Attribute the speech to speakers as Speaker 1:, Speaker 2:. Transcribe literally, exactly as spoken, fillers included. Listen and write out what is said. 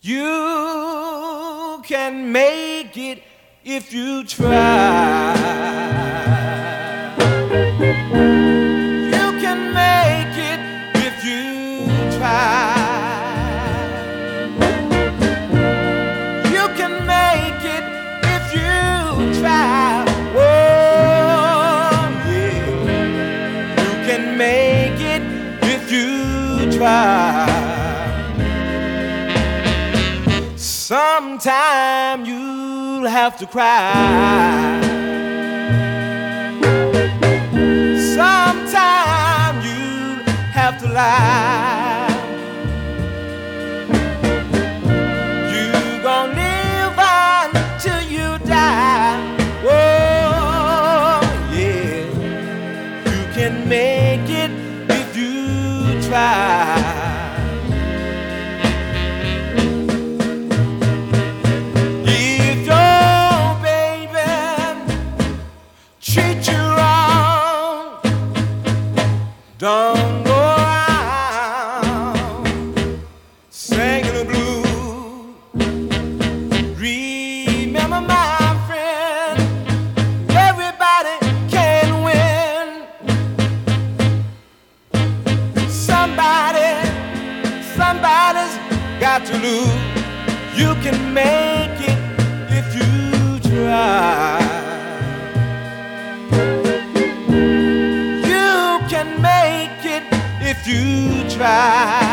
Speaker 1: You can make it if you try. You can make it if you try. You can make it if you try. Oh, yeah. You can make it if you try. Sometime you'll have to cry. Sometime you'll have to lie. You gon' live until you die. Oh, yeah. You can make it if you try. Don't go around singing the blues. Remember, my friend, everybody can win. Somebody, somebody's got to lose. You can make it if you try. If you try.